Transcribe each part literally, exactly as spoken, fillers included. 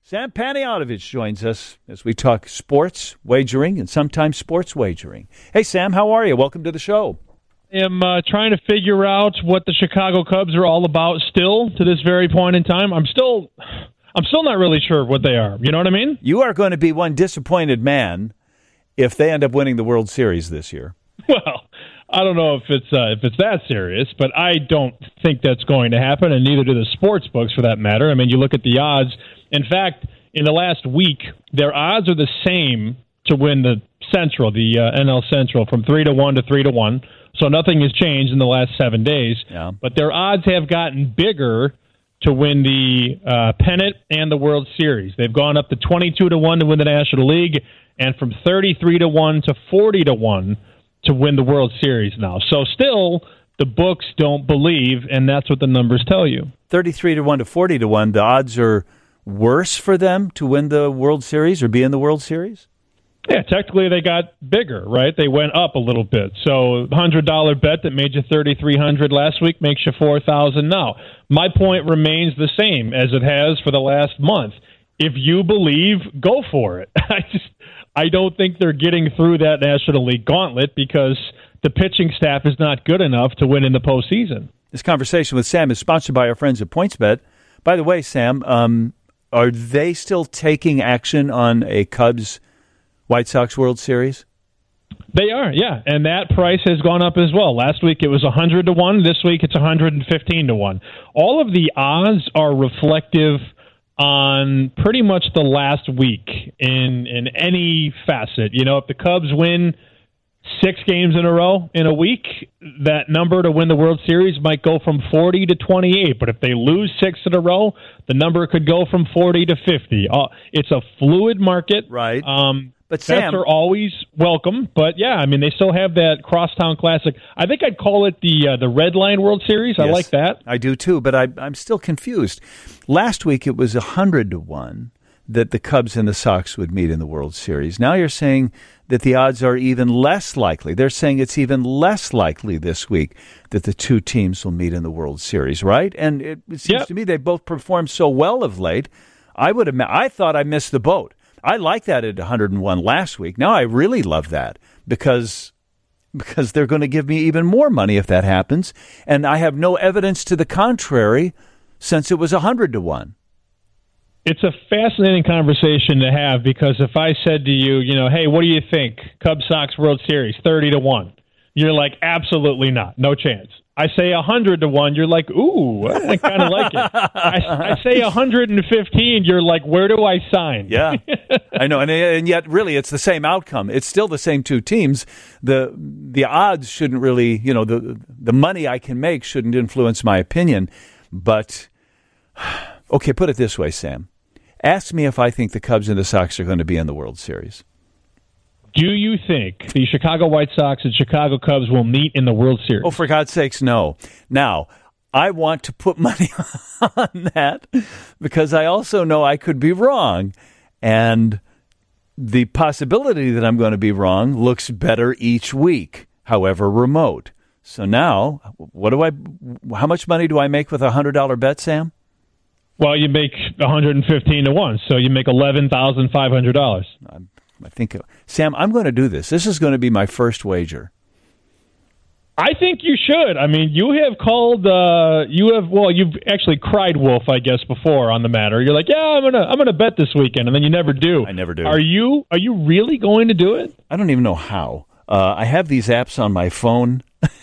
Sam Panayotovich joins us as we talk sports wagering and sometimes sports wagering. Hey, Sam, how are you? Welcome to the show. I am uh, trying to figure out what the Chicago Cubs are all about still to this very point in time. I'm still, I'm still not really sure what they are. You know what I mean? You are going to be one disappointed man if they end up winning the World Series this year. Well, I don't know if it's uh, if it's that serious, but I don't think that's going to happen, and neither do the sports books for that matter. I mean, you look at the odds. In fact, in the last week, their odds are the same to win the Central, the uh, N L Central, from three to one to three to one. So nothing has changed in the last seven days. Yeah. But their odds have gotten bigger to win the uh, pennant and the World Series. They've gone up to twenty-two to one to win the National League, and from thirty-three to one to forty to one to win the World Series now. So still, the books don't believe, and that's what the numbers tell you. thirty-three to one to forty to one, the odds are worse for them to win the World Series or be in the World Series? Yeah, technically they got bigger, right? They went up a little bit. So a one hundred dollars bet that made you thirty-three hundred dollars last week makes you four thousand dollars now. My point remains the same as it has for the last month. If you believe, go for it. I just I don't think they're getting through that National League gauntlet because the pitching staff is not good enough to win in the postseason. This conversation with Sam is sponsored by our friends at PointsBet. By the way, Sam, um, are they still taking action on a Cubs White Sox World Series? They are, yeah, and that price has gone up as well. Last week it was one hundred to one. This week it's one hundred fifteen to one. All of the odds are reflective on pretty much the last week in in any facet. You know, if the Cubs win six games in a row in a week, that number to win the World Series might go from forty to twenty-eight. But if they lose six in a row, the number could go from forty to fifty. Uh, it's a fluid market. Right. Um, but bets Sam, are always welcome. But, yeah, I mean, they still have that Crosstown Classic. I think I'd call it the uh, the Red Line World Series. I yes, like that. I do, too, but I, I'm still confused. Last week it was one hundred to one that the Cubs and the Sox would meet in the World Series. Now you're saying that the odds are even less likely. They're saying it's even less likely this week that the two teams will meet in the World Series, right? And it, it seems yep. to me they both performed so well of late. I would have, I thought I missed the boat. I liked that at one hundred and one last week. Now I really love that because because they're going to give me even more money if that happens. And I have no evidence to the contrary since it was one hundred to one. It's a fascinating conversation to have because if I said to you, you know, hey, what do you think? Cubs Sox World Series, thirty to one. You're like, absolutely not. No chance. I say one hundred to one. You're like, ooh, I kind of like it. I, I say one hundred fifteen. You're like, where do I sign? Yeah, I know. And, and yet, really, it's the same outcome. It's still the same two teams. The the odds shouldn't really, you know, the the money I can make shouldn't influence my opinion. But, okay, put it this way, Sam. Ask me if I think the Cubs and the Sox are going to be in the World Series. Do you think the Chicago White Sox and Chicago Cubs will meet in the World Series? Oh, for God's sakes, no. Now, I want to put money on that because I also know I could be wrong. And the possibility that I'm going to be wrong looks better each week, however remote. So now, what do I? How much money do I make with a one hundred dollars bet, Sam? Well, you make one hundred fifteen to one, so you make eleven thousand five hundred dollars. I think, Sam, I'm going to do this. This is going to be my first wager. I think you should. I mean, you have called, uh, you have, well, you've actually cried wolf, I guess, before on the matter. You're like, yeah, I'm going to I'm gonna bet this weekend, and then you never do. I never do. Are you, are you really going to do it? I don't even know how. Uh, I have these apps on my phone,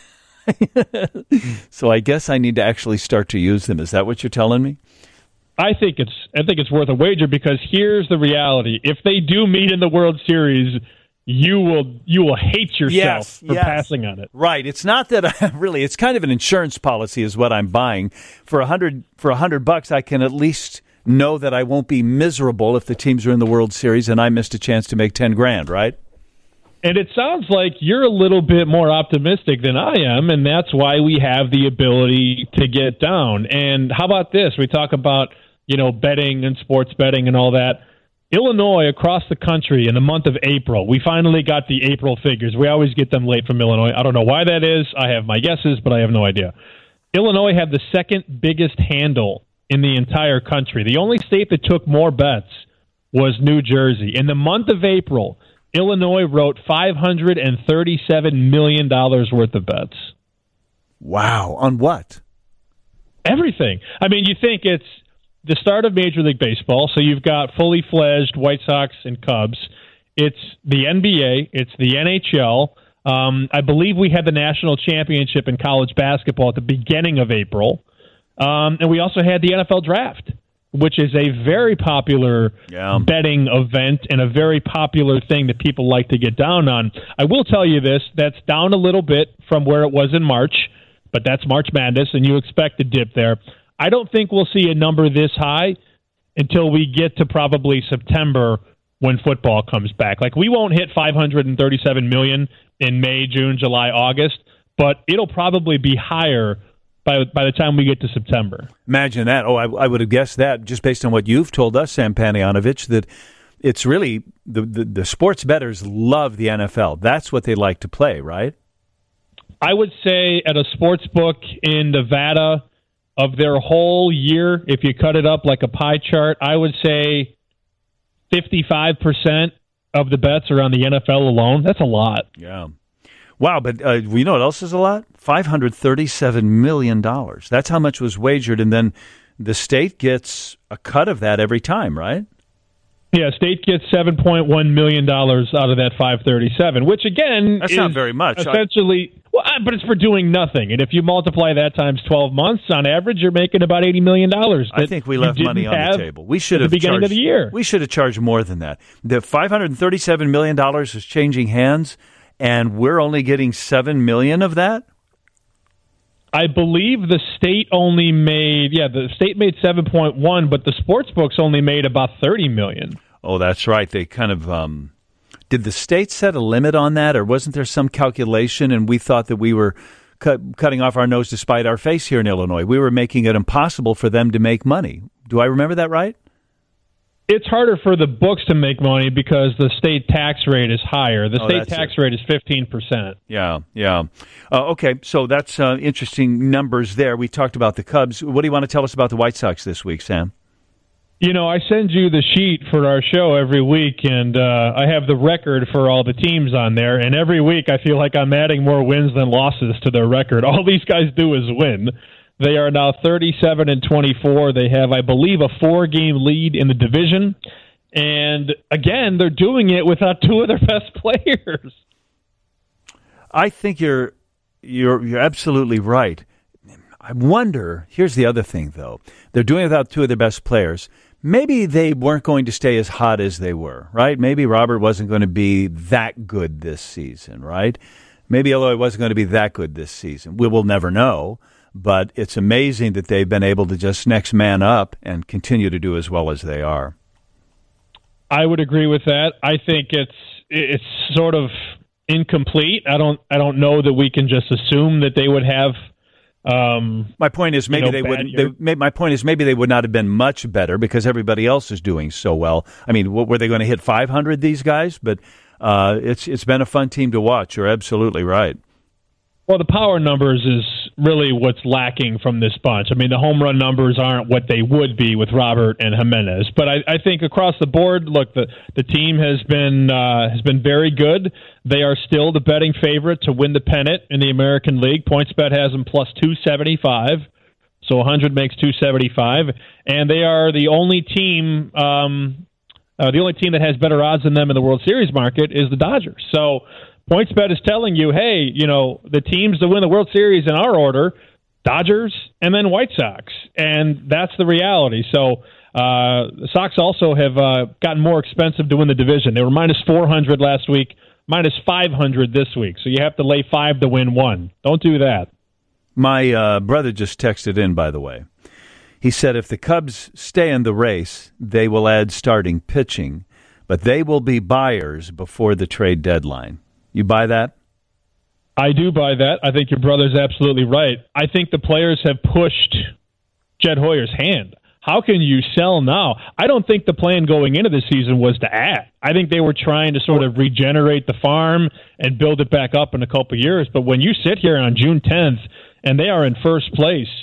so I guess I need to actually start to use them. Is that what you're telling me? I think it's I think it's worth a wager because here's the reality. If they do meet in the World Series, you will you will hate yourself yes, for yes. passing on it. Right. It's not that I really it's kind of an insurance policy is what I'm buying. For a hundred for a hundred bucks I can at least know that I won't be miserable if the teams are in the World Series and I missed a chance to make ten grand, right? And it sounds like you're a little bit more optimistic than I am, and that's why we have the ability to get down. And how about this? We talk about, you know, betting and sports betting and all that. Illinois, across the country, in the month of April, we finally got the April figures. We always get them late from Illinois. I don't know why that is. I have my guesses, but I have no idea. Illinois had the second biggest handle in the entire country. The only state that took more bets was New Jersey. In the month of April, Illinois wrote five hundred thirty-seven million dollars worth of bets. Wow. On what? Everything. I mean, you think it's the start of Major League Baseball, so you've got fully fledged White Sox and Cubs. It's the N B A. It's the N H L. Um, I believe we had the national championship in college basketball at the beginning of April. Um, and we also had the N F L draft, which is a very popular yeah. betting event and a very popular thing that people like to get down on. I will tell you this, that's down a little bit from where it was in March, but that's March Madness, and you expect a dip there. I don't think we'll see a number this high until we get to probably September when football comes back. Like, we won't hit five hundred thirty-seven million dollars in May, June, July, August, but it'll probably be higher by by the time we get to September. Imagine that. Oh, I, I would have guessed that just based on what you've told us, Sam Panayotovich, that it's really the, the, the sports bettors love the N F L. That's what they like to play, right? I would say at a sports book in Nevada, of their whole year, if you cut it up like a pie chart, I would say fifty-five percent of the bets are on the N F L alone. That's a lot. Yeah. Wow, but uh, you know what else is a lot? five hundred thirty-seven million dollars. That's how much was wagered, and then the state gets a cut of that every time, right? Yeah, state gets seven point one million dollars out of that five thirty-seven, which, again, That's is not very much. Essentially, well, but it's for doing nothing. And if you multiply that times twelve months, on average, you're making about eighty million dollars. I think we left money on the table. We should have at the beginning charged, of the year. We should have charged more than that. The five hundred thirty-seven million dollars is changing hands, and we're only getting seven million dollars of that? I believe the state only made, yeah, the state made seven point one, but the sports books only made about thirty million dollars. Oh, that's right. They kind of, um, did the state set a limit on that, or wasn't there some calculation and we thought that we were cut, cutting off our nose to spite our face here in Illinois? We were making it impossible for them to make money. Do I remember that right? It's harder for the books to make money because the state tax rate is higher. The oh, state tax it. rate is fifteen percent. Yeah, yeah. Uh, okay, so that's uh, interesting numbers there. We talked about the Cubs. What do you want to tell us about the White Sox this week, Sam? You know, I send you the sheet for our show every week, and uh, I have the record for all the teams on there. And every week I feel like I'm adding more wins than losses to their record. All these guys do is win. They are now thirty-seven and twenty-four. They have, I believe, a four-game lead in the division. And, again, they're doing it without two of their best players. I think you're you're you're absolutely right. I wonder, here's the other thing, though. They're doing it without two of their best players. Maybe they weren't going to stay as hot as they were, right? Maybe Robert wasn't going to be that good this season, right? Maybe Eloy wasn't going to be that good this season. We will never know. But it's amazing that they've been able to just next man up and continue to do as well as they are. I would agree with that. I think it's it's sort of incomplete. I don't I don't know that we can just assume that they would have. Um, my point is maybe you know, they wouldn't. They, my point is maybe they would not have been much better because everybody else is doing so well. I mean, what, were they going to hit five hundred? These guys, but uh, it's it's been a fun team to watch. You're absolutely right. Well, the power numbers is really what's lacking from this bunch. I mean, the home run numbers aren't what they would be with Robert and Jimenez. But I, I think across the board, look, the, the team has been uh, has been very good. They are still the betting favorite to win the pennant in the American League. PointsBet has them plus two seventy-five. So one hundred makes two seventy-five. And they are the only team, um, uh, the only team that has better odds than them in the World Series market is the Dodgers. So PointsBet is telling you, hey, you know, the teams that win the World Series in our order, Dodgers and then White Sox. And that's the reality. So uh, the Sox also have uh, gotten more expensive to win the division. They were minus four hundred last week, minus five hundred this week. So you have to lay five to win one. Don't do that. My uh, brother just texted in, by the way. He said if the Cubs stay in the race, they will add starting pitching, but they will be buyers before the trade deadline. You buy that? I do buy that. I think your brother's absolutely right. I think the players have pushed Jed Hoyer's hand. How can you sell now? I don't think the plan going into the season was to add. I think they were trying to sort of regenerate the farm and build it back up in a couple of years. But when you sit here on June tenth and they are in first place,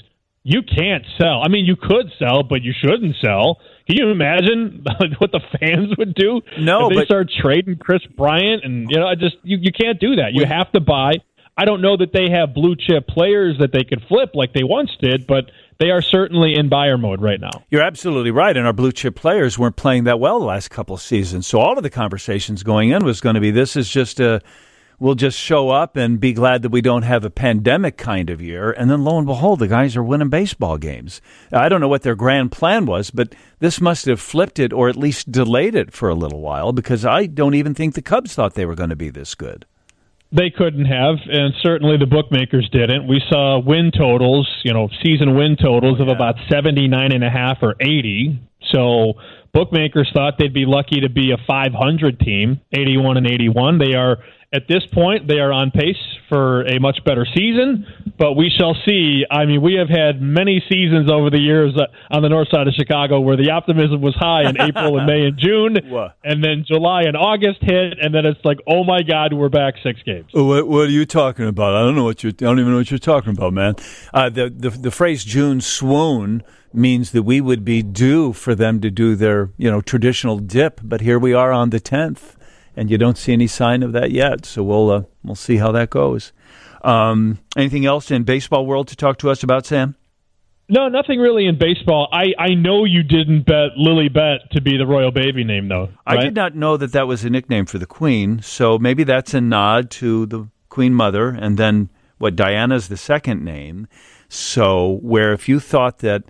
you can't sell. I mean, you could sell, but you shouldn't sell. Can you imagine what the fans would do no, if they but, start trading Chris Bryant? And, you know, I just you, you can't do that. You well, have to buy. I don't know that they have blue-chip players that they could flip like they once did, but they are certainly in buyer mode right now. You're absolutely right, and our blue-chip players weren't playing that well the last couple of seasons. So all of the conversations going in was going to be, this is just a, we'll just show up and be glad that we don't have a pandemic kind of year. And then lo and behold, the guys are winning baseball games. I don't know what their grand plan was, but this must have flipped it or at least delayed it for a little while, because I don't even think the Cubs thought they were going to be this good. They couldn't have, and certainly the bookmakers didn't. We saw win totals, you know, season win totals oh, yeah. of about seventy-nine and a half or eighty. So bookmakers thought they'd be lucky to be a five hundred team, eighty-one and eighty-one. They are, at this point, they are on pace for a much better season, but we shall see. I mean, we have had many seasons over the years uh, on the north side of Chicago where the optimism was high in April and May and June, what? and then July and August hit, and then it's like, oh my God, we're back six games. What, what are you talking about? I don't know what you're. I don't even know what you're talking about, man. Uh, the, the the phrase "June swoon" means that we would be due for them to do their, you know, traditional dip, but here we are on the tenth. And you don't see any sign of that yet, so we'll uh, we'll see how that goes. Um, anything else in baseball world to talk to us about, Sam? No, nothing really in baseball. I, I know you didn't bet Lily Bet to be the royal baby name, though. Right? I did not know that that was a nickname for the Queen, so maybe that's a nod to the Queen Mother, and then what Diana's the second name. So where if you thought that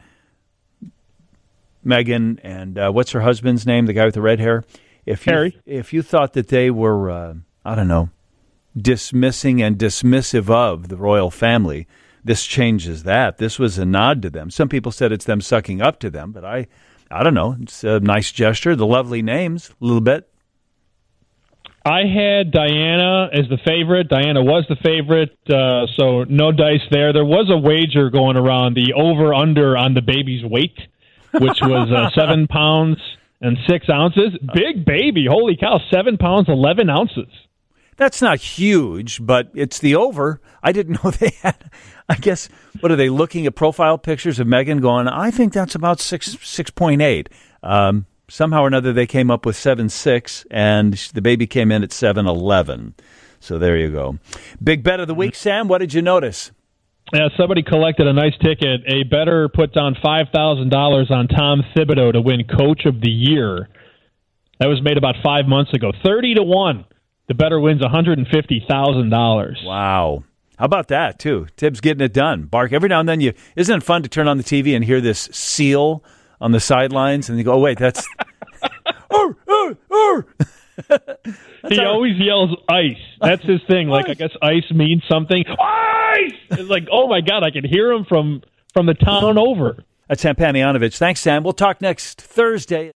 Meghan and uh, what's her husband's name, the guy with the red hair? If you, Harry. If you thought that they were, uh, I don't know, dismissing and dismissive of the royal family, this changes that. This was a nod to them. Some people said it's them sucking up to them, but I, I don't know. It's a nice gesture. The lovely names, a little bit. I had Diana as the favorite. Diana was the favorite, uh, so no dice there. There was a wager going around, the over-under on the baby's weight, which was uh, seven pounds. And six ounces. Big baby. Holy cow. Seven pounds, eleven ounces. That's not huge, but it's the over. I didn't know they had, I guess, what are they looking at profile pictures of Meghan going, I think that's about six, six point eight. Um, somehow or another they came up with seven six, and the baby came in at seven eleven. So there you go. Big bet of the week, Sam. What did you notice? Yeah, somebody collected a nice ticket. A bettor put down five thousand dollars on Tom Thibodeau to win Coach of the Year. That was made about five months ago. thirty to one. The bettor wins one hundred fifty thousand dollars. Wow. How about that, too? Tibbs getting it done. Bark. Every now and then, you isn't it fun to turn on the T V and hear this seal on the sidelines? And you go, oh, wait, that's... oh, oh, oh. He our... always yells ice. That's his thing. Like, I guess ice means something. Ice! It's like, oh, my God, I can hear him from, from the town over. That's Sam Panayonovich. Thanks, Sam. We'll talk next Thursday.